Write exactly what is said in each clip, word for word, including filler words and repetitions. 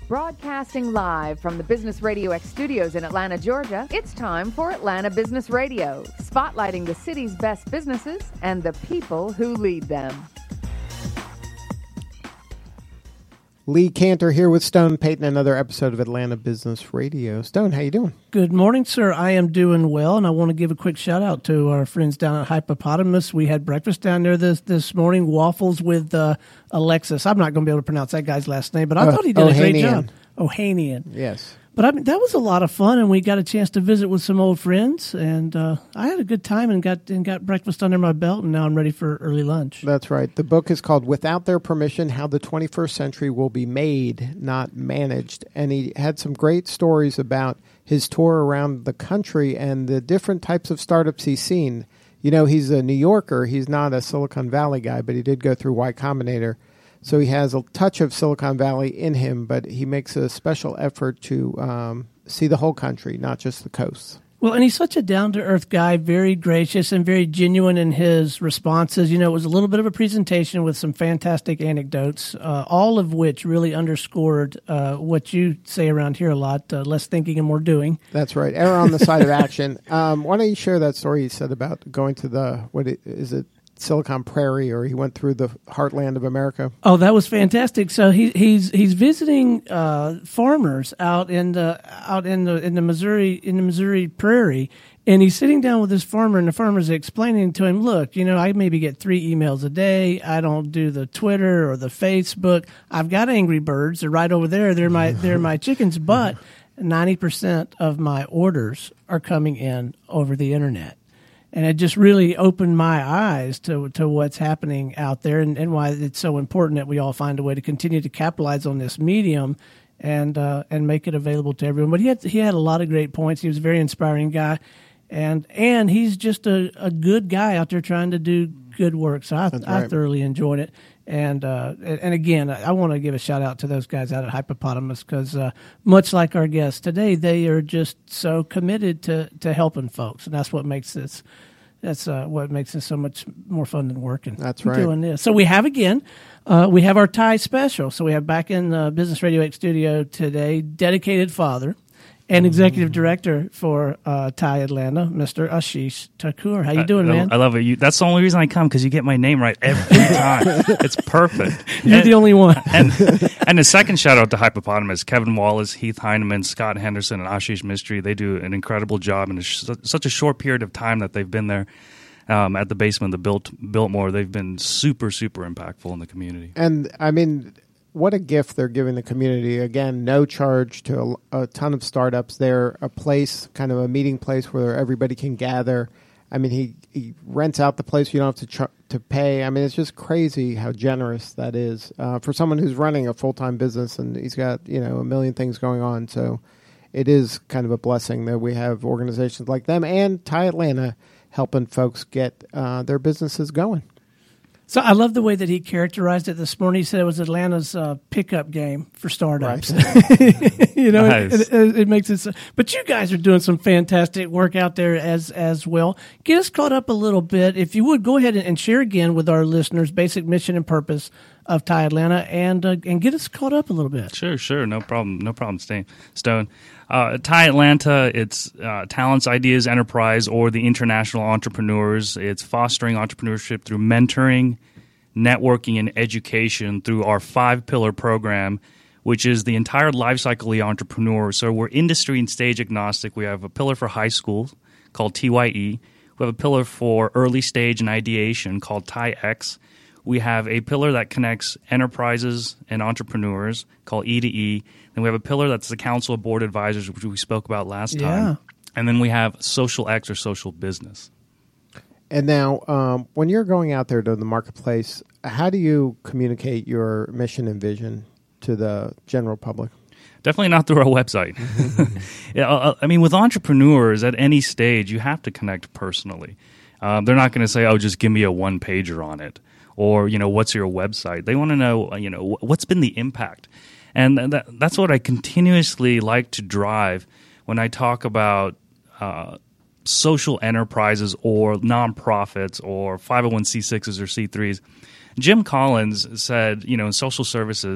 Broadcasting live from the Business Radio X studios in Atlanta, Georgia, it's time for Atlanta Business Radio, spotlighting the city's best businesses and the people who lead them. Lee Cantor here with Stone Payton, another episode of Atlanta Business Radio. Stone, how you doing? Good morning, sir. I am doing well, and I want to give a quick shout-out to our friends down at Hippopotamus. We had breakfast down there this, this morning, waffles with uh, Alexis. I'm not going to be able to pronounce that guy's last name, but I uh, thought he did Ohanian. a great job. Ohanian. Yes. But I mean, that was a lot of fun, and we got a chance to visit with some old friends, and uh, I had a good time and got and got breakfast under my belt, and now I'm ready for early lunch. That's right. The book is called Without Their Permission, How the twenty-first Century Will Be Made, Not Managed. And he had some great stories about his tour around the country and the different types of startups he's seen. You know, he's a New Yorker. He's not a Silicon Valley guy, but he did go through Y Combinator. So he has a touch of Silicon Valley in him, but he makes a special effort to um, see the whole country, not just the coast. Well, and he's such a down-to-earth guy, very gracious and very genuine in his responses. You know, it was a little bit of a presentation with some fantastic anecdotes, uh, all of which really underscored uh, what you say around here a lot, uh, less thinking and more doing. That's right. Err on the side of action. Um, why don't you share that story you said about going to the, what is it? Silicon Prairie, or he went through the heartland of America. Oh, that was fantastic! So he, he's he's visiting uh, farmers out in the out in the in the Missouri in the Missouri Prairie, and he's sitting down with this farmer, and the farmer's explaining to him, "Look, you know, I maybe get three emails a day. I don't do the Twitter or the Facebook. I've got Angry Birds. They're right over there. They're my they're my chickens, but ninety percent of my orders are coming in over the internet." And it just really opened my eyes to to what's happening out there, and, and why it's so important that we all find a way to continue to capitalize on this medium and uh, and make it available to everyone. But he had he had a lot of great points. He was a very inspiring guy, and and he's just a, a good guy out there trying to do good work. So I, I right. thoroughly enjoyed it. And uh, and again, I want to give a shout out to those guys out at Hippopotamus, because uh, much like our guests today, they are just so committed to, to helping folks, and that's what makes this that's uh, what makes it so much more fun than working. That's right. Doing this. So we have again, uh, we have our Thai special. So we have back in the Business Radio X studio today, dedicated father and executive director for uh, Thai Atlanta, Mister Ashish Thakur. How you doing, I, man? I love it. You, that's the only reason I come, because you get my name right every time. It's perfect. You're and, the only one. and and the second shout out to Hippopotamus, Kevin Wallace, Heath Heineman, Scott Henderson, and Ashish Mistry. They do an incredible job in a sh- such a short period of time that they've been there um, at the basement of the Bilt, Biltmore. They've been super, super impactful in the community. And, I mean, what a gift they're giving the community. Again, no charge to a, a ton of startups. They're a place, kind of a meeting place where everybody can gather. I mean, he, he rents out the place. You don't have to ch- to pay. I mean, it's just crazy how generous that is uh, for someone who's running a full-time business, and he's got, you know, a million things going on. So it is kind of a blessing that we have organizations like them and Thai Atlanta helping folks get uh, their businesses going. So I love the way that he characterized it this morning. He said it was Atlanta's uh, pickup game for startups. Right. you know, nice. it, it, it makes it so. But you guys are doing some fantastic work out there as as well. Get us caught up a little bit. If you would, go ahead and share again with our listeners basic mission and purpose of Thai Atlanta, and uh, and get us caught up a little bit. Sure, sure. No problem. No problem, Stone. Uh, Thai Atlanta, it's uh, Talents, Ideas, Enterprise, or the International Entrepreneurs. It's fostering entrepreneurship through mentoring, networking, and education through our five-pillar program, which is the entire life cycle of the entrepreneur. So we're industry and stage agnostic. We have a pillar for high school called T Y E. We have a pillar for early stage and ideation called Thai X. We have a pillar that connects enterprises and entrepreneurs called E to E. Then we have a pillar that's the Council of Board Advisors, which we spoke about last yeah. time. And then we have Social X, or social business. And now, um, when you're going out there to the marketplace, how do you communicate your mission and vision to the general public? Definitely not through our website. yeah, I mean, with entrepreneurs at any stage, you have to connect personally. Um, they're not going to say, oh, just give me a one-pager on it. Or, you know, what's your website? They want to know, you know, what's been the impact? And that, that's what I continuously like to drive when I talk about uh, social enterprises or nonprofits or five oh one c sixes or C threes. Jim Collins said, you know, in social services,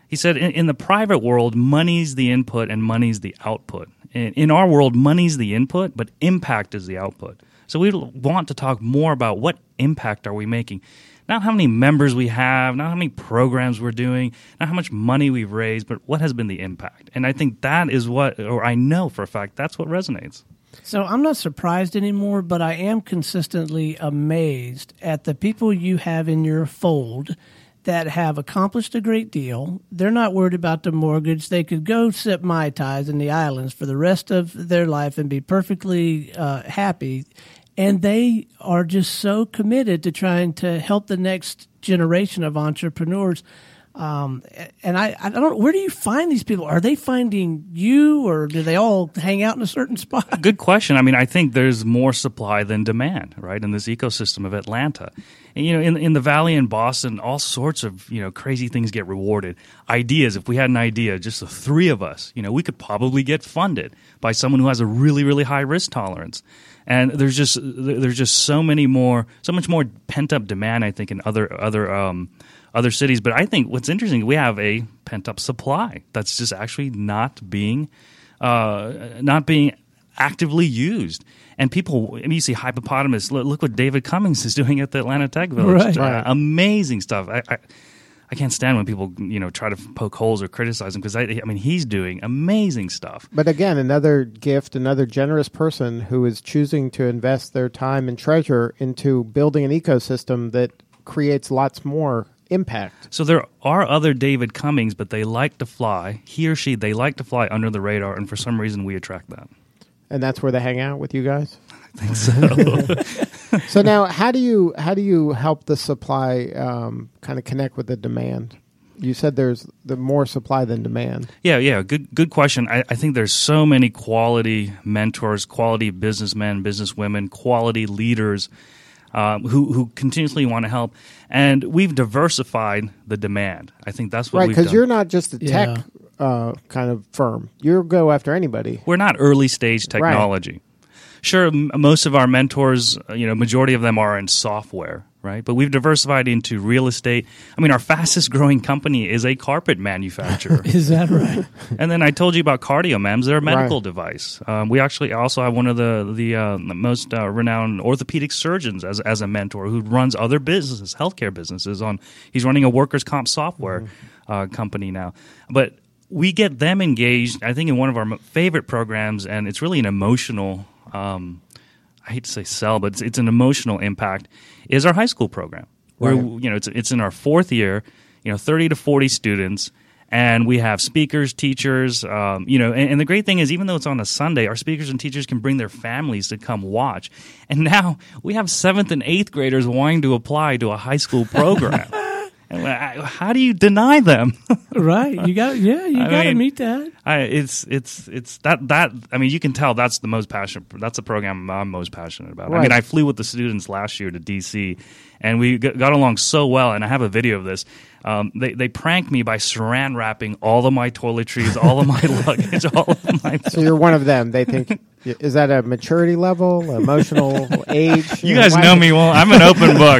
He said, in, in the private world, money's the input and money's the output. In, in our world, money's the input, but impact is the output. So we want to talk more about what impact are we making. Not how many members we have, not how many programs we're doing, not how much money we've raised, but what has been the impact. And I think that is what, or I know for a fact, that's what resonates. So I'm not surprised anymore, but I am consistently amazed at the people you have in your fold that have accomplished a great deal. They're not worried about the mortgage. They could go sip Mai Tais in the islands for the rest of their life and be perfectly uh, happy. And they are just so committed to trying to help the next generation of entrepreneurs. Um, and I, I don't know, where do you find these people? Are they finding you, or do they all hang out in a certain spot? Good question. I mean, I think there's more supply than demand, right, in this ecosystem of Atlanta. And, you know, in in the Valley and Boston, all sorts of, you know, crazy things get rewarded. Ideas, if we had an idea, just the three of us, you know, we could probably get funded by someone who has a really, really high risk tolerance. And there's just there's just so many more, so much more pent up demand, I think, in other other um, other cities. But I think what's interesting, we have a pent up supply that's just actually not being uh, not being actively used. And people, I mean, you see Hippopotamus. Look, look what David Cummings is doing at the Atlanta Tech Village. Right. Uh, Right. Amazing stuff. I, I I can't stand when people, you know, try to poke holes or criticize him, because I, I mean, he's doing amazing stuff. But again, another gift, another generous person who is choosing to invest their time and treasure into building an ecosystem that creates lots more impact. So there are other David Cummings, but they like to fly. He or she, they like to fly under the radar, and for some reason we attract that. And that's where they hang out with you guys? I think so. So now, how do you how do you help the supply um, kind of connect with the demand? You said there's the more supply than demand. Yeah, yeah, good good question. I, I think there's so many quality mentors, quality businessmen, businesswomen, quality leaders um, who, who continuously want to help. And we've diversified the demand. I think that's what Right, we've because done. you're not just a tech Yeah. uh, kind of firm. You go after anybody. We're not early stage technology. Sure, m- most of our mentors, uh, you know, majority of them are in software, right? But we've diversified into real estate. I mean, our fastest growing company is a carpet manufacturer. Is that right? And then I told you about CardioMEMS. They're a medical Right. device. Um, we actually also have one of the the uh, most uh, renowned orthopedic surgeons as as a mentor, who runs other businesses, healthcare businesses. On he's running a workers' comp software mm-hmm. uh, company now. But we get them engaged, I think, in one of our mo- favorite programs, and it's really an emotional. Um, I hate to say sell, but it's, it's an emotional impact. Is our high school program, where Right. you know it's it's in our fourth year. You know, thirty to forty students. And we have speakers, teachers, um, you know, and, and the great thing is, even though it's on a Sunday, our speakers and teachers can bring their families to come watch. And now we have seventh and eighth graders wanting to apply to a high school program. And I- how do you deny them? Right. You got yeah, you I got to mean, meet that. I, it's it's it's that that I mean, you can tell that's the most passionate. That's the program I'm most passionate about. I Right. mean, I flew with the students last year to D C, and we got, got along so well. And I have a video of this. Um, they they pranked me by saran wrapping all of my toiletries, all of my luggage, all of my. So you're one of them. They think, is that a maturity level, emotional age? You guys why- know me well. I'm an open book.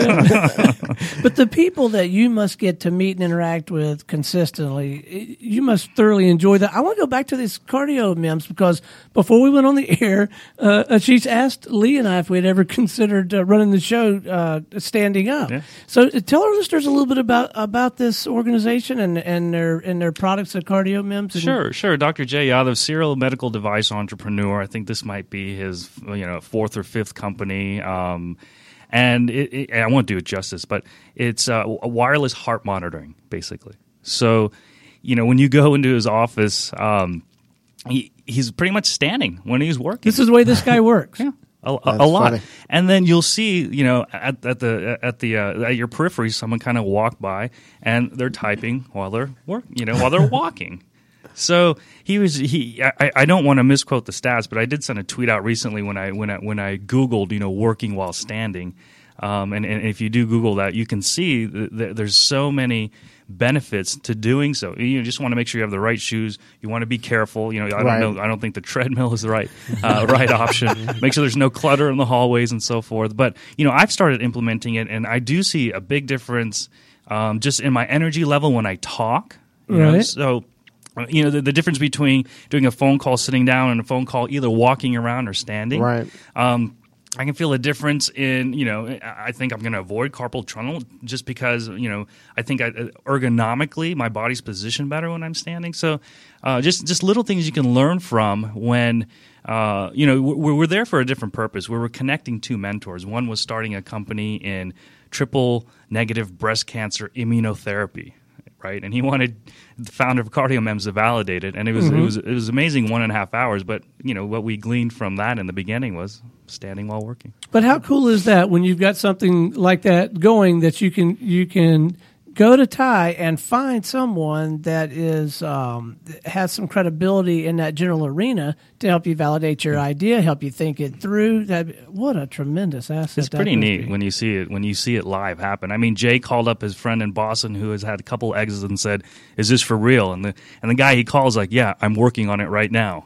But the people that you must get to meet and interact with consistently, you must thoroughly enjoy that. I want to go back to this CardioMEMS, because before we went on the air, uh, she's asked Lee and I if we had ever considered uh, running the show uh, standing up. Yeah. So uh, tell our listeners a little bit about, about this organization and, and their and their products at CardioMEMS. And- Sure, sure. Doctor Jay Yadav, serial medical device entrepreneur. I think this might be his, you know, fourth or fifth company. Um, and it, it, I won't do it justice, but it's uh, a wireless heart monitoring, basically. So, you know, when you go into his office, um, he, he's pretty much standing when he's working. This is the way this guy works. Yeah. A, a, That's a lot, funny. and then you'll see, you know, at, at the at the uh, at your periphery, someone kind of walk by and they're typing while they're work, you know, while they're walking. So he was he. I, I don't want to misquote the stats, but I did send a tweet out recently when I when I when I Googled, you know, working while standing, um, and, and if you do Google that, you can see that there's so many benefits to doing so. You just want to make sure you have the right shoes. You want to be careful. You know, I Right. don't know. I don't think the treadmill is the right uh, right option. Make sure there's no clutter in the hallways and so forth. But you know, I've started implementing it, and I do see a big difference um, just in my energy level when I talk. You know? Right. So, you know, the, the difference between doing a phone call sitting down and a phone call either walking around or standing. Right. Um, I can feel a difference in, you know, I think I'm going to avoid carpal tunnel just because, you know, I think I, ergonomically my body's positioned better when I'm standing. So uh, just just little things you can learn from when, uh, you know, we're, we're there for a different purpose. We were connecting two mentors. One was starting a company in triple negative breast cancer immunotherapy. Right, and he wanted the founder of CardioMEMS to validate it, and it was Mm-hmm. it was it was amazing one and a half hours. But you know what we gleaned from that in the beginning was standing while working. But how cool is that when you've got something like that going that you can you can go to Ty and find someone that is um, has some credibility in that general arena to help you validate your idea, help you think it through. That what a tremendous asset! It's that pretty must neat be. when you see it when you see it live happen. I mean, Jay called up his friend in Boston who has had a couple exits and said, "Is this for real?" And the and the guy he calls like, "Yeah, I'm working on it right now."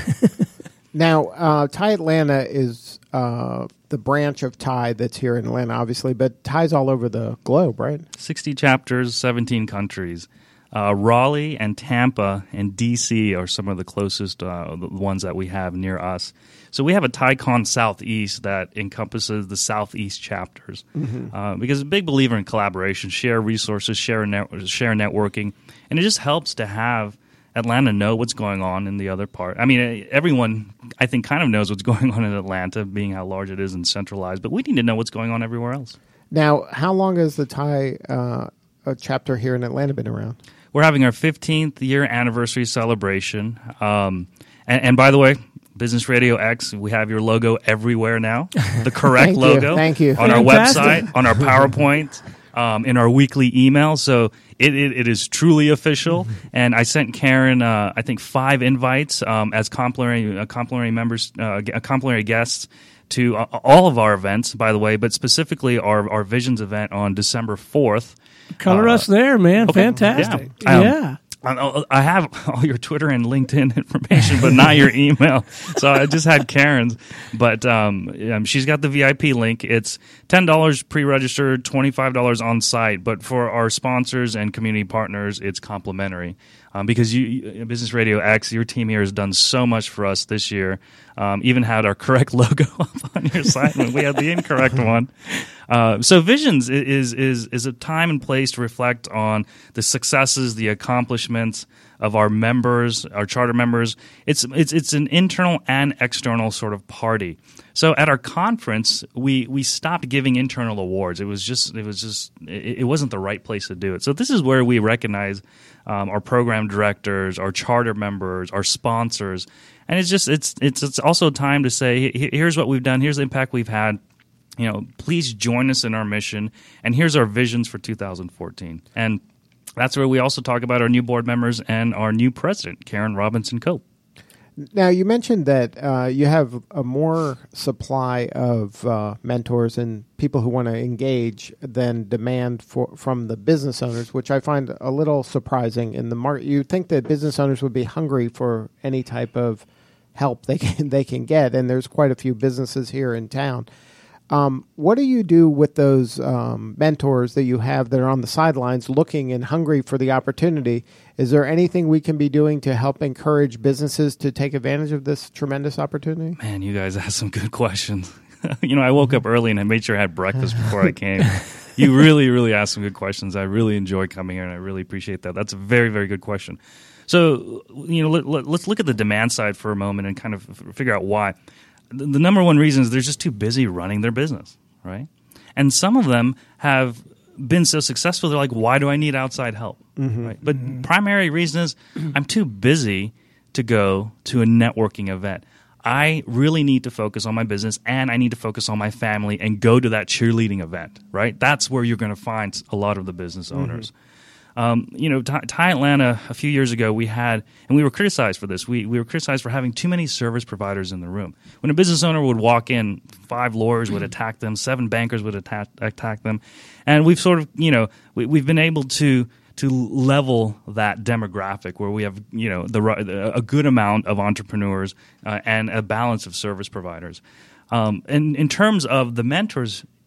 Now, uh, Ty Atlanta is uh, the branch of Ty that's here in Atlanta, obviously, but Ty's all over the globe, right? sixty chapters, seventeen countries. Uh, Raleigh and Tampa and D C are some of the closest uh, the ones that we have near us. So we have a TyCon Southeast that encompasses the Southeast chapters. Mm-hmm. Uh, because I'm a big believer in collaboration, share resources, share net- share networking, and it just helps to have Atlanta know what's going on in the other part. I mean, everyone, I think, kind of knows what's going on in Atlanta, being how large it is and centralized, but we need to know what's going on everywhere else. Now, how long has the Ty uh, uh, chapter here in Atlanta been around? We're having our fifteenth year anniversary celebration. Um, and, and by the way, Business Radio X, we have your logo everywhere now. The correct Thank you. logo. Thank you. On our Fantastic. website, on our PowerPoint, um, in our weekly email. So it, it, it is truly official. And I sent Karen, uh, I think, five invites um, as complimentary, uh, complimentary members, uh, complimentary guests to uh, all of our events, by the way, but specifically our, our Visions event on December fourth. Color Uh, us there, man. okay. Fantastic. Yeah. Um, yeah. I I have all your Twitter and LinkedIn information, but not your email. So I just had Karen's. But um, um, she's got the V I P link. It's ten dollars pre-registered, twenty-five dollars on site. But for our sponsors and community partners, it's complimentary. Um, because you, you, Business Radio X, your team here has done so much for us this year. Um, even had our correct logo up on your site when we had the incorrect one. Uh, so Visions is is is a time and place to reflect on the successes, the accomplishments of our members, our charter members. It's it's it's an internal and external sort of party. So at our conference, we we stopped giving internal awards. It was just it was just it, it wasn't the right place to do it. So this is where we recognize um, our program directors, our charter members, our sponsors, and it's just it's it's it's also a time to say, here's what we've done, here's the impact we've had. You know, please join us in our mission, and here's our visions for two thousand fourteen. And that's where we also talk about our new board members and our new president, Karen Robinson Cope. Now, you mentioned that uh, you have a more supply of uh, mentors and people who want to engage than demand for from the business owners, which I find a little surprising. In the market, you'd think that business owners would be hungry for any type of help they can they can get, and there's quite a few businesses here in town. Um, what do you do with those um, mentors that you have that are on the sidelines looking and hungry for the opportunity? Is there anything we can be doing to help encourage businesses to take advantage of this tremendous opportunity? Man, you guys asked some good questions. You know, I woke up early and I made sure I had breakfast before I came. You really, really asked some good questions. I really enjoy coming here, and I really appreciate that. That's a very, very good question. So, you know, let, let, let's look at the demand side for a moment and kind of f- figure out why. The, the number one reason is they're just too busy running their business, right? And some of them have been so successful, they're like, why do I need outside help? Mm-hmm. Right? But mm-hmm. primary reason is I'm too busy to go to a networking event. I really need to focus on my business, and I need to focus on my family and go to that cheerleading event, right? That's where you're going to find a lot of the business owners. Mm-hmm. Um, you know, Ty, Ty Atlanta, a few years ago, we had, and we were criticized for this, we, we were criticized for having too many service providers in the room. When a business owner would walk in, five lawyers would attack them, seven bankers would attack, attack them. And we've sort of, you know, we, we've been able to to level that demographic where we have, you know, the a good amount of entrepreneurs uh, and a balance of service providers. Um, and in terms of the mentors,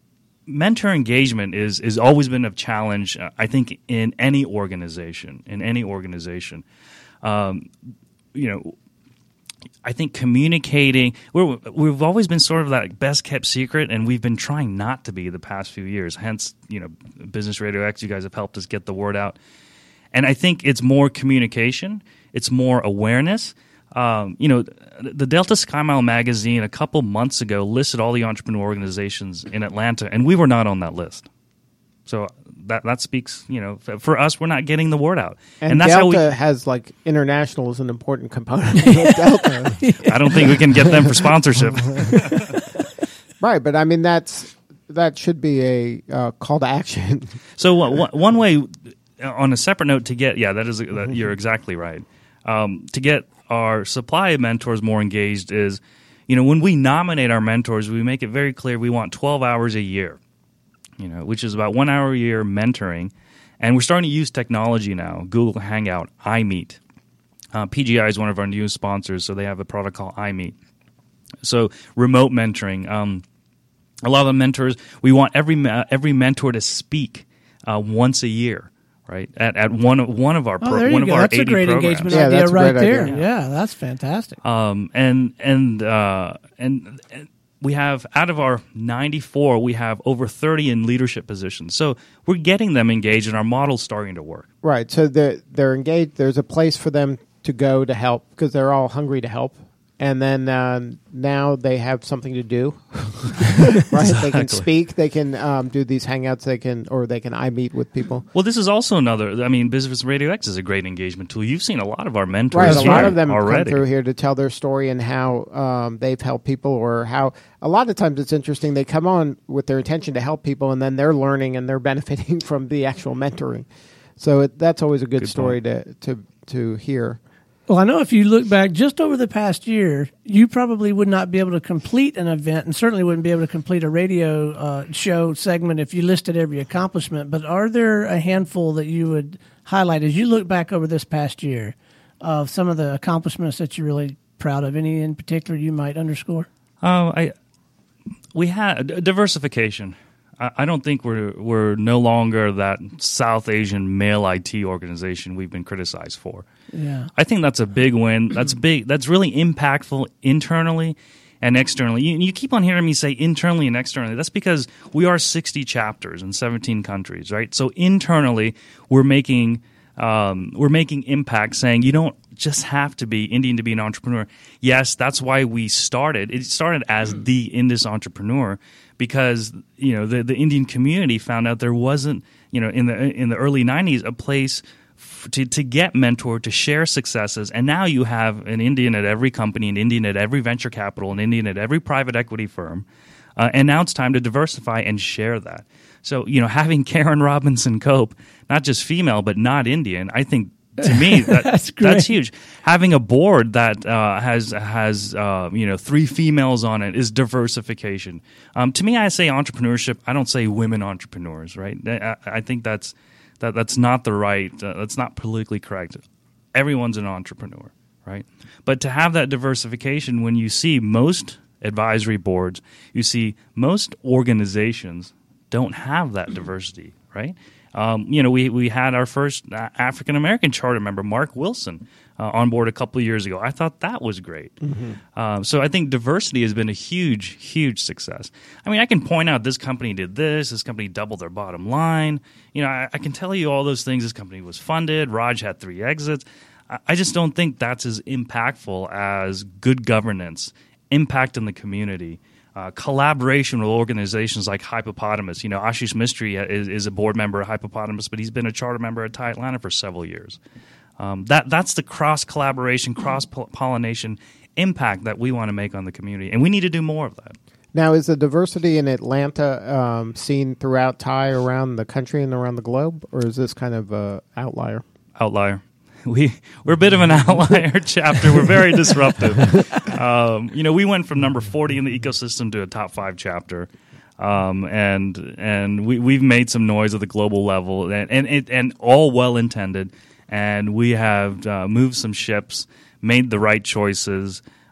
mentor engagement is is always been a challenge, uh, I think, in any organization. In any organization, um, you know, I think communicating. We're, we've always been sort of that best kept secret, and we've been trying not to be the past few years. Hence, you know, Business Radio X. You guys have helped us get the word out, and I think it's more communication. It's more awareness. Um, you know, the Delta SkyMile magazine a couple months ago listed all the entrepreneur organizations in Atlanta, and we were not on that list. So that that speaks, you know, for us, we're not getting the word out. And, and that's Delta how we, has, like, international is an important component of Delta. I don't think we can get them for sponsorship. Right, but I mean, that's that should be a uh, call to action. So one, one way, on a separate note, to get, yeah, that is, that, you're exactly right. Um, to get our supply mentors more engaged is, you know, when we nominate our mentors, we make it very clear we want twelve hours a year, you know, which is about one hour a year mentoring. And we're starting to use technology now, Google Hangout, iMeet. Uh, P G I is one of our new sponsors, so they have a product called iMeet. So remote mentoring. Um, a lot of the mentors, we want every uh, every mentor to speak uh, once a year. Right at at one of one of our oh, pro, there you one of go. our That's eighty a great programs. engagement Yeah, idea that's a right great there. idea. Yeah, that's fantastic. Um, and and uh, and and we have out of our ninety-four, we have over thirty in leadership positions. So we're getting them engaged, and our model's starting to work. Right, so they're, they're engaged. There's a place for them to go to help because they're all hungry to help. And then uh, now they have something to do, right? Exactly. They can speak, they can um, do these hangouts, they can, or they can iMeet with people. Well, this is also another. I mean, Business Radio X is a great engagement tool. You've seen a lot of our mentors, Right, a lot here of them come already. through here to tell their story and how um, they've helped people, or how a lot of times it's interesting. They come on with their intention to help people, and then they're learning and they're benefiting from the actual mentoring. So it, that's always a good, Good story to, to to hear. Well, I know if you look back just over the past year, you probably would not be able to complete an event, and certainly wouldn't be able to complete a radio uh, show segment if you listed every accomplishment. But are there a handful that you would highlight as you look back over this past year of some of the accomplishments that you're really proud of? Any in particular you might underscore? Uh, I we had diversification. I, I don't think we're we're no longer that South Asian male I T organization we've been criticized for. Yeah, I think that's a big win. That's big. That's really impactful internally and externally. You, you keep on hearing me say internally and externally. That's because we are sixty chapters in seventeen countries, right? So internally, we're making um, we're making impact. Saying you don't just have to be Indian to be an entrepreneur. Yes, that's why we started. It started as mm. the Indus entrepreneur because you know the the Indian community found out there wasn't you know in the in the early nineties a place To, to get mentored, to share successes, and now you have an Indian at every company, an Indian at every venture capital, an Indian at every private equity firm, uh, and now it's time to diversify and share that. So, you know, having Karen Robinson Cope, not just female, but not Indian, I think to me that, that's, that's huge. Having a board that uh, has has uh, you know three females on it is diversification. Um, to me, I say entrepreneurship. I don't say women entrepreneurs, right? I, I think that's. That, that's not the right, uh, that's not politically correct. Everyone's an entrepreneur, right? But to have that diversification, when you see most advisory boards, you see most organizations don't have that diversity, right? Um, you know, we, we had our first African-American charter member, Mark Wilson, uh, on board a couple of years ago. I thought that was great. Mm-hmm. Um, so I think diversity has been a huge, huge success. I mean, I can point out this company did this, this company doubled their bottom line. You know, I, I can tell you all those things. This company was funded. Raj had three exits. I, I just don't think that's as impactful as good governance, impact in the community, Uh, collaboration with organizations like Hypopotamus. You know, Ashish Mistry is, is a board member at Hypopotamus, but he's been a charter member at Thai Atlanta for several years. Um, that that's the cross collaboration, cross pollination impact that we want to make on the community, and we need to do more of that. Now, is the diversity in Atlanta um, seen throughout Thai, around the country, and around the globe, or is this kind of an outlier? Outlier. We, we're a bit of an outlier chapter. We're very disruptive. Um, you know, we went from number forty in the ecosystem to a top five chapter. Um, and and we, we've made some noise at the global level, and, and, it, and all well-intended. And we have uh, moved some ships, made the right choices.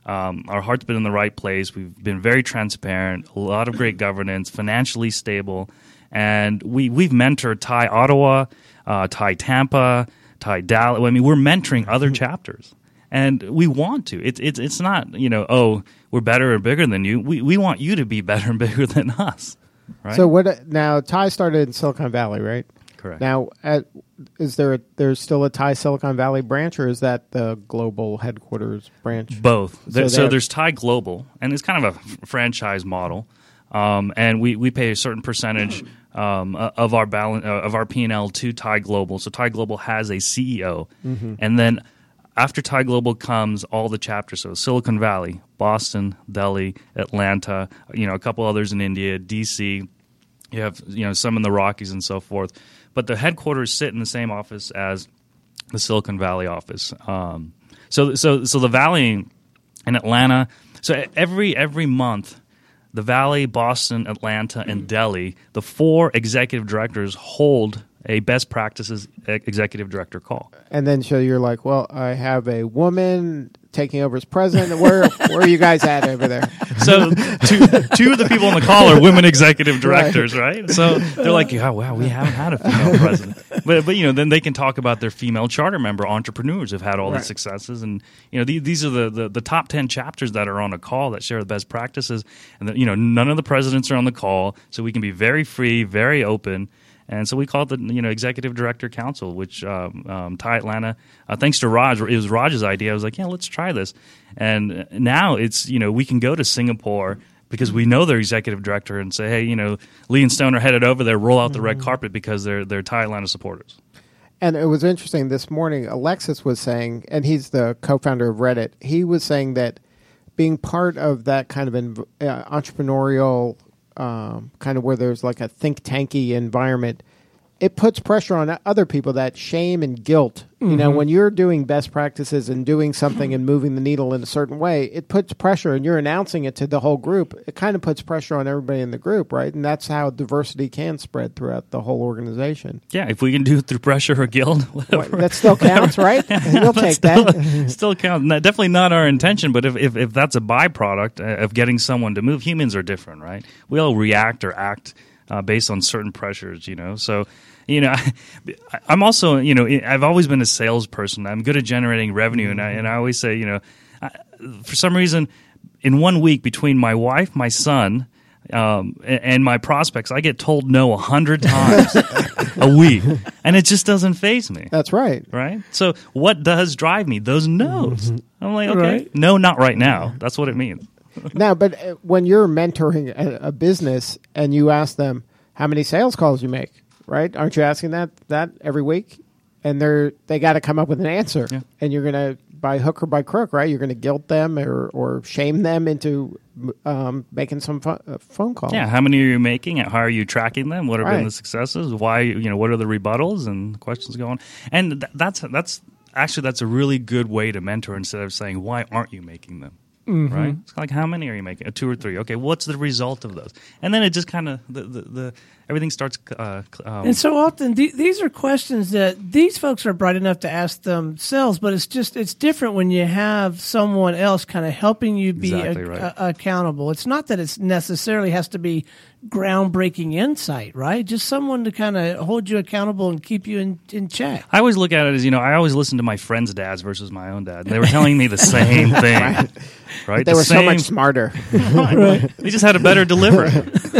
Um, our heart's been in the right place. We've been very transparent, a lot of great governance, financially stable, and we we've mentored Thai Ottawa, uh, Thai Tampa, Thai Dallas. I mean, we're mentoring other chapters, and we want to. It's it's it's not, you know, oh, we're better or bigger than you. We we want you to be better and bigger than us. Right? So what? Now, Thai started in Silicon Valley, right? Correct. Now, at, is there a, there's still a Thai Silicon Valley branch, or is that the global headquarters branch? Both. There, So so they there's Thai Global, and it's kind of a f- franchise model, um, and we, we pay a certain percentage um, uh, of our balance uh, of our P and L to Thai Global. So Thai Global has a C E O, Mm-hmm. and then after Thai Global comes all the chapters. So Silicon Valley, Boston, Delhi, Atlanta, you know, a couple others in India, D C. You have, you know, some in the Rockies and so forth. But the headquarters sit in the same office as the Silicon Valley office. Um, so, so, so the Valley in Atlanta. So every every month, the Valley, Boston, Atlanta, and Delhi, the four executive directors hold a best practices executive director call. And then so you're like, well, I have a woman taking over as president. Where where are you guys at over there? So two, two of the people on the call are women executive directors, right? So they're like, oh, wow, we haven't had a female president. But, but you know, then they can talk about their female charter member entrepreneurs who've had all Right. the successes. And, you know, the, these are the, the, the top ten chapters that are on a call that share the best practices. And, the, you know, none of the presidents are on the call, so we can be very free, very open. And so we call it the you know Executive Director Council, which um, um, Thai Atlanta, uh, thanks to Raj, it was Raj's idea. I was like, yeah, let's try this. And now it's, you know, we can go to Singapore because we know their executive director and say, hey, you know, Lee and Stone are headed over there, roll out the red carpet because they're they're Thai Atlanta supporters. And it was interesting this morning, Alexis was saying, and he's the co-founder of Reddit, he was saying that being part of that kind of an, uh, entrepreneurial Um, kind of where there's like a think tanky environment, it puts pressure on other people, that shame and guilt. Mm-hmm. You know, when you're doing best practices and doing something and moving the needle in a certain way, it puts pressure, and you're announcing it to the whole group. It kind of puts pressure on everybody in the group, right? And that's how diversity can spread throughout the whole organization. Yeah, if we can do it through pressure or guilt, whatever. That still counts, right? You'll take still, that. Still counts. Not, definitely not our intention, but if, if, if that's a byproduct of getting someone to move, humans are different, right? We all react or act uh, based on certain pressures, you know. So, you know, I, I'm also, you know, I've always been a salesperson. I'm good at generating revenue, and I and I always say, you know, I, for some reason, in one week between my wife, my son, um, and, and my prospects, I get told no a hundred times a week, and it just doesn't faze me. That's right. Right? So what does drive me? Those no's. I'm like, okay, Right. no, not right now. That's what it means. Now, but uh, when you're mentoring a, a business and you ask them how many sales calls you make, right? Aren't you asking that that every week? And they're they got to come up with an answer, Yeah. and you're gonna by hook or by crook, right? You're gonna guilt them or or shame them into um, making some pho- uh, phone calls. Yeah, how many are you making? How are you tracking them? What have Right. been the successes? Why, you know, what are the rebuttals and questions going on? And th- that's that's actually that's a really good way to mentor instead of saying, why aren't you making them? Mm-hmm. Right? It's like, how many are you making? Uh, two or three. Okay, what's the result of those? And then it just kind of the, the, the everything starts. Uh, um, And so often th- these are questions that these folks are bright enough to ask themselves, but it's just it's different when you have someone else kind of helping you be Exactly a- right. a- accountable. It's not that it's necessarily has to be groundbreaking insight, right? Just someone to kind of hold you accountable and keep you in, in check. I always look at it as, you know, I always listen to my friends' dads versus my own dad. And they were telling me the same thing. right? They The were so same- much smarter. They just had a better delivery.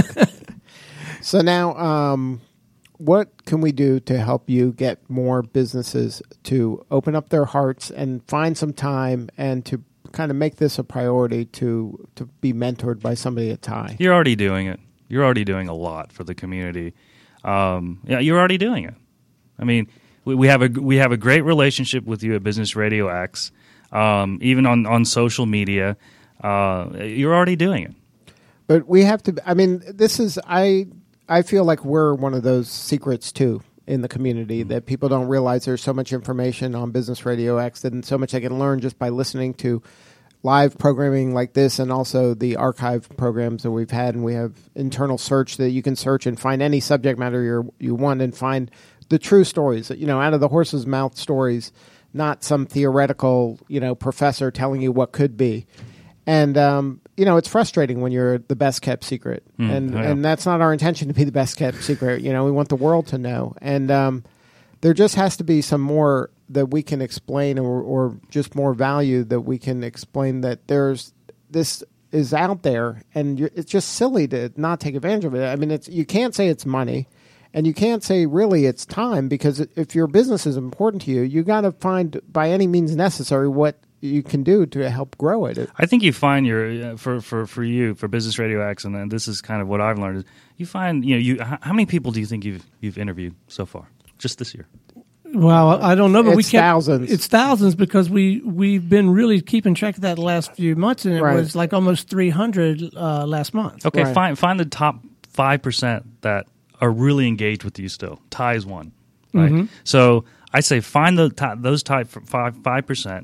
So now, um, what can we do to help you get more businesses to open up their hearts and find some time and to kind of make this a priority to to be mentored by somebody at Thai? You're already doing it. You're already doing a lot for the community. Um, yeah, you're already doing it. I mean, we, we have a we have a great relationship with you at Business Radio X, um, even on, on social media. Uh, you're already doing it. But we have to. I mean, this is I. I feel like we're one of those secrets too in the community that people don't realize. There's so much information on Business Radio X and so much I can learn just by listening to live programming like this, and also the archive programs that we've had. And we have internal search that you can search and find any subject matter you you want and find the true stories. You know, out of the horse's mouth stories, not some theoretical, you know, professor telling you what could be. And um, you know, it's frustrating when you're the best kept secret, Mm, and I know. and that's not our intention to be the best kept secret. You know, we want the world to know, and um, there just has to be some more that we can explain, or, or just more value that we can explain that there's this is out there, and you're, it's just silly to not take advantage of it. I mean, it's you can't say it's money, and you can't say really it's time, because if your business is important to you, you got to find by any means necessary what you can do to help grow it. I think you find your uh, for, for, for you for Business Radio X, and then this is kind of what I've learned. Is you find you know you how how many people do you think you've you've interviewed so far just this year? Well, I don't know, but we It's kept, thousands. It's thousands because we we've been really keeping track of that the last few months, and it Right. was like almost three hundred uh, last month. Okay, Right. find find the top five percent that are really engaged with you still. Ty is one, right? Mm-hmm. So I say find the top, those type five five percent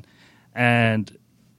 and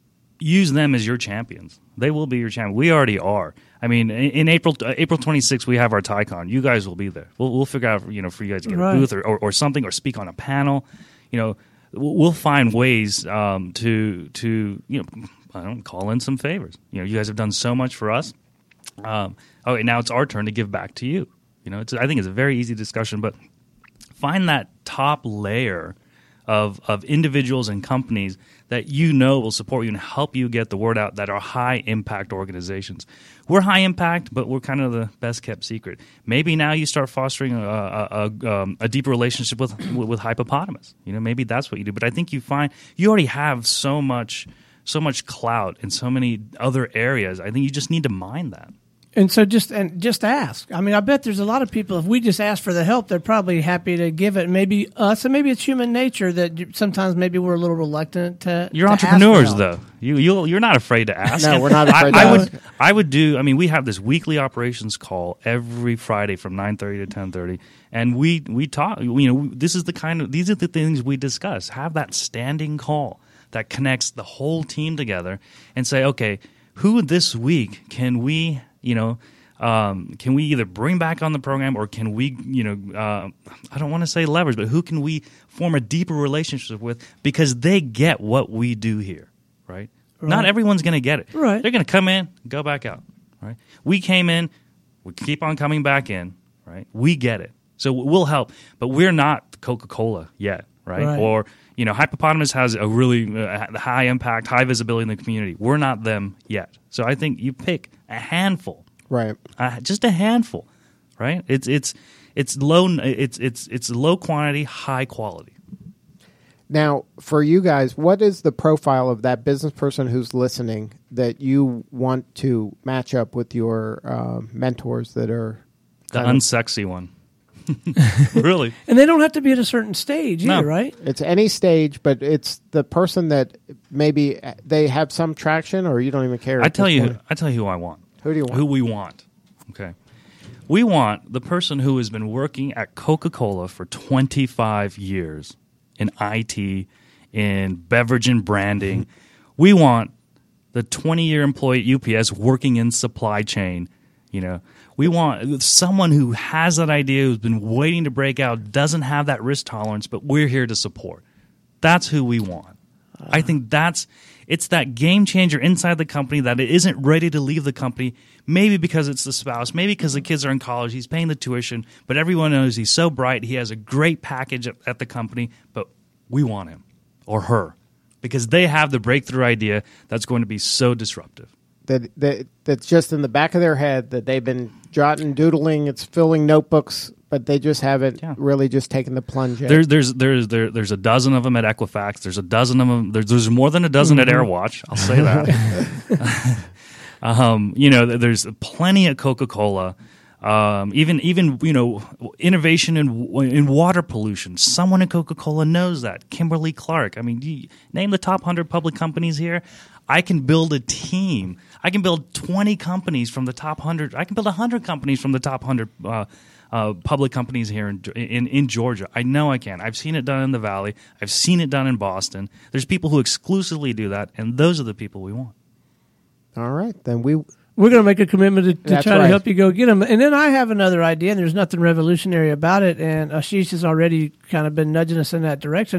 use them as your champions. They will be your champion. We already are. I mean, in, in April uh, April twenty-sixth, we have our TyCon. You guys will be there. We'll we'll figure out you know for you guys to get Right. a booth or, or, or something, or speak on a panel. You know, we'll we'll find ways um, to to you know I don't call in some favors. You know, you guys have done so much for us. Um, okay, now it's our turn to give back to you. You know, it's, I think it's a very easy discussion, but find that top layer of of individuals and companies that you know will support you and help you get the word out that are high impact organizations. We're high impact, but we're kind of the best kept secret. Maybe now you start fostering a a, a, um, a deeper relationship with, with with Hippopotamus. You know, maybe that's what you do. But I think you find you already have so much so much clout in so many other areas. I think you just need to mine that. And so just and just ask. I mean, I bet there's a lot of people, if we just ask for the help, they're probably happy to give it. Maybe us, and maybe it's human nature that you- sometimes maybe we're a little reluctant to. You're to ask for entrepreneurs, help. though. You you'll, you're not afraid to ask. No, And we're not afraid I, to I ask. would I would do. I mean, we have this weekly operations call every Friday from nine thirty to ten thirty, and we we talk. You know, this is the kind of these are the things we discuss. Have that standing call that connects the whole team together, and say, okay, who this week can we, you know. Um, can we either bring back on the program, or can we, you know, uh, I don't want to say leverage, but who can we form a deeper relationship with, because they get what we do here, right? Right. Not everyone's going to get it. Right. They're going to come in, go back out, right? We came in, we keep on coming back in, right? We get it. So we'll help, but we're not Coca-Cola yet, right? Right. Or, you know, Hippopotamus has a really uh, high impact, high visibility in the community. We're not them yet. So I think you pick a handful. Right. Uh, just a handful, right? It's it's it's low. It's it's it's low quantity, high quality. Now, for you guys, what is the profile of that business person who's listening that you want to match up with your uh, mentors that are The kind of- unsexy one, really. And they don't have to be at a certain stage No. either, right? It's any stage, but it's the person that maybe they have some traction, or you don't even care. I at tell this you, point. I tell you who I want. Who do you want? Who we want? Okay, we want the person who has been working at Coca-Cola for twenty-five years in I T, in beverage and branding. We want the twenty-year employee at U P S working in supply chain. You know, we want someone who has that idea, who's been waiting to break out, doesn't have that risk tolerance, but we're here to support. That's who we want. I think that's it's that game changer inside the company that it isn't ready to leave the company, maybe because it's the spouse, maybe because the kids are in college, he's paying the tuition, but everyone knows he's so bright, he has a great package at, at the company, but we want him or her because they have the breakthrough idea that's going to be so disruptive. that, that that's just in the back of their head that they've been jotting, doodling. It's filling notebooks, but they just haven't Yeah. really just taken the plunge yet. There's there's there's there, there's a dozen of them at Equifax. There's a dozen of them. There's, there's more than a dozen at Airwatch. I'll say that. um, you know, there's plenty at Coca-Cola. Um, even even you know, innovation in in water pollution. Someone at Coca-Cola knows that. Kimberly Clark. I mean, you, name the top hundred public companies here. I can build a team. I can build twenty companies from the top hundred. I can build a hundred companies from the top hundred. Uh, Uh, public companies here in, in in Georgia. I know I can. I've seen it done in the Valley. I've seen it done in Boston. There's people who exclusively do that, and those are the people we want. All right, then we We're going to make a commitment to, to That's try to right. help you go get them. And then I have another idea, and there's nothing revolutionary about it. And Ashish has already kind of been nudging us in that direction.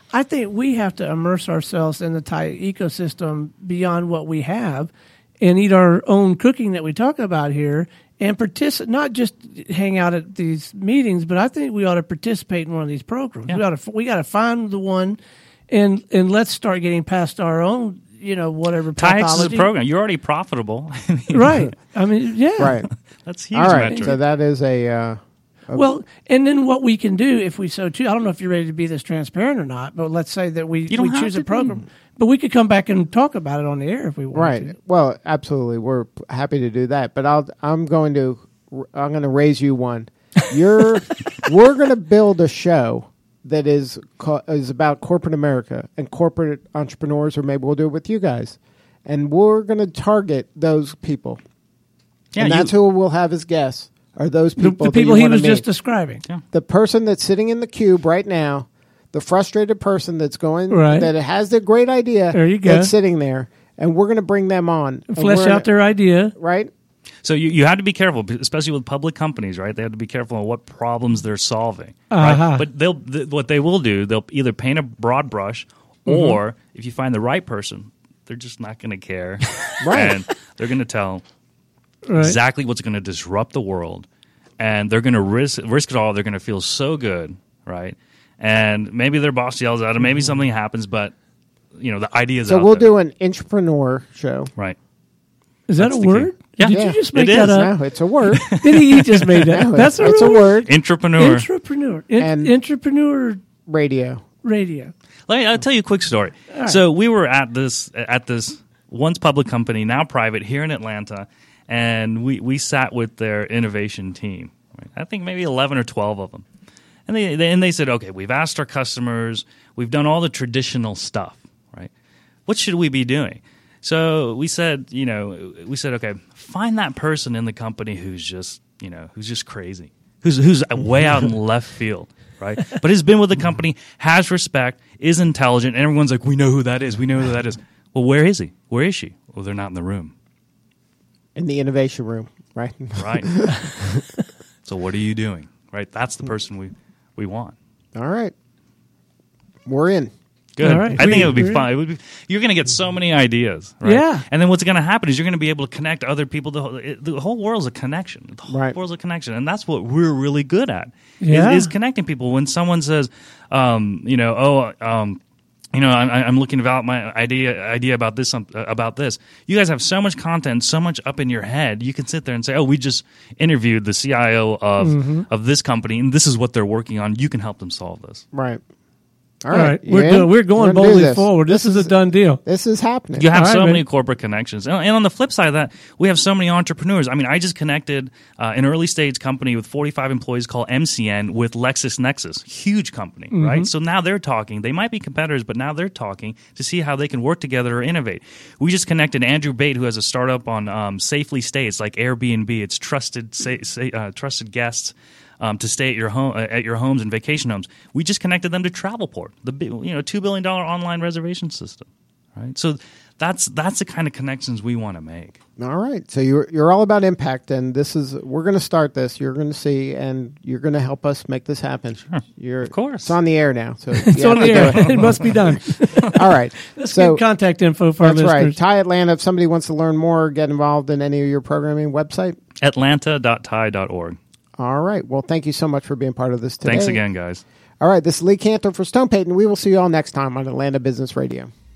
I think we have to immerse ourselves in the Thai ecosystem beyond what we have, and eat our own cooking that we talk about here, and participate. Not just hang out at these meetings, but I think we ought to participate in one of these programs. Yeah. We ought to. We got to find the one, and and let's start getting past our own. You know, whatever TAIEX pathology. is a program. You're already profitable. Right. I mean, yeah. Right. That's huge. All right. metric. So that is a. Uh, a Well, and then what we can do if we so choose, I don't know if you're ready to be this transparent or not, but let's say that we, You don't we have choose to a program. But we could come back and talk about it on the air if we want Right. to. Well, absolutely. We're p- happy to do that. But I'll. I'm going to. I'm going to raise you one. You're. We're going to build a show that is co- is about corporate America and corporate entrepreneurs, or maybe we'll do it with you guys, and we're going to target those people. Yeah, and you- that's who we'll have as guests. Are those The, people? the that people you he wanna was meet. just describing. Yeah. The person that's sitting in the cube right now, the frustrated person that's going, Right. that has the great idea, There you go. that's sitting there, and we're going to bring them on. and Flesh we're out their idea. right. So you, you have to be careful, especially with public companies, right? They have to be careful on what problems they're solving. Uh-huh. Right? But they'll th- what they will do, they'll either paint a broad brush, or if you find the right person, they're just not going to care, Right. And they're going to tell Right. exactly what's going to disrupt the world, and they're going to risk risk it all. They're going to feel so good, right? And maybe their boss yells at them, maybe something happens, but you know the idea's So out we'll there. do an entrepreneur show. Right. Is that That's a the key. word? Yeah. Did Yeah. you just make It that is. up? No, it's a word. Did he, he just made that? No, That's it's, it's a real word. Entrepreneur. Entrepreneur. En- And- entrepreneur Radio. radio. Let me, I'll tell you a quick story. right. So we were at this at this once public company, now private, here in Atlanta, and we, we sat with their innovation team. Right? I think maybe eleven or twelve of them, and they, they and they said, okay, we've asked our customers, we've done all the traditional stuff, right? What should we be doing? So we said, you know, we said, okay, find that person in the company who's just, you know, who's just crazy, who's who's way out in left field. Right, but has been with the company, has respect, is intelligent, and everyone's like, we know who that is. We know who that is. Well, where is he? Where is she? Well, they're not in the room. In the innovation room, right? Right. So what are you doing? Right. That's the person we, we want. All right. We're in. Good. All right. I think We- it would be we're fun. It would be, you're going to get so many ideas. Right? Yeah. And then what's going to happen is you're going to be able to connect other people. The whole, it, the whole world's a connection. The whole Right. world's a connection. And that's what we're really good at, Yeah. is, is connecting people. When someone says, um, you know, oh, um, you know, I'm, I'm looking about my idea idea about this um, about this. You guys have so much content, so much up in your head. You can sit there and say, "Oh, we just interviewed the C I O of Mm-hmm. of this company, and this is what they're working on. You can help them solve this." Right. All right. You We're, in? go- we're going gonna do boldly this. forward. This, is, a done deal. This is happening. You have All right, so man. many corporate connections. And, and on the flip side of that, we have so many entrepreneurs. I mean, I just connected uh, an early stage company with forty-five employees called M C N with LexisNexis, huge company, Mm-hmm. right? So now they're talking. They might be competitors, but now they're talking to see how they can work together or innovate. We just connected Andrew Bate, who has a startup on um, Safely Stay. It's like Airbnb. It's trusted, sa- sa- uh, trusted guests. Um, to stay at your home, uh, at your homes and vacation homes, we just connected them to Travelport, the big, you know two billion dollar online reservation system, right? So that's that's the kind of connections we want to make. All right. So you're you're all about impact, and this is we're going to start this. You're going to see, and you're going to help us make this happen. Sure. You're, Of course. It's on the air now. So It's on the air. It must be done. All right. Let's so get contact info for our that's right. listeners. Thai Atlanta. If somebody wants to learn more, or get involved in any of your programming, website. Atlanta dot thai dot org. All right. Well, thank you so much for being part of this today. Thanks again, guys. All right. This is Lee Cantor for Stone Payton. We will see you all next time on Atlanta Business Radio.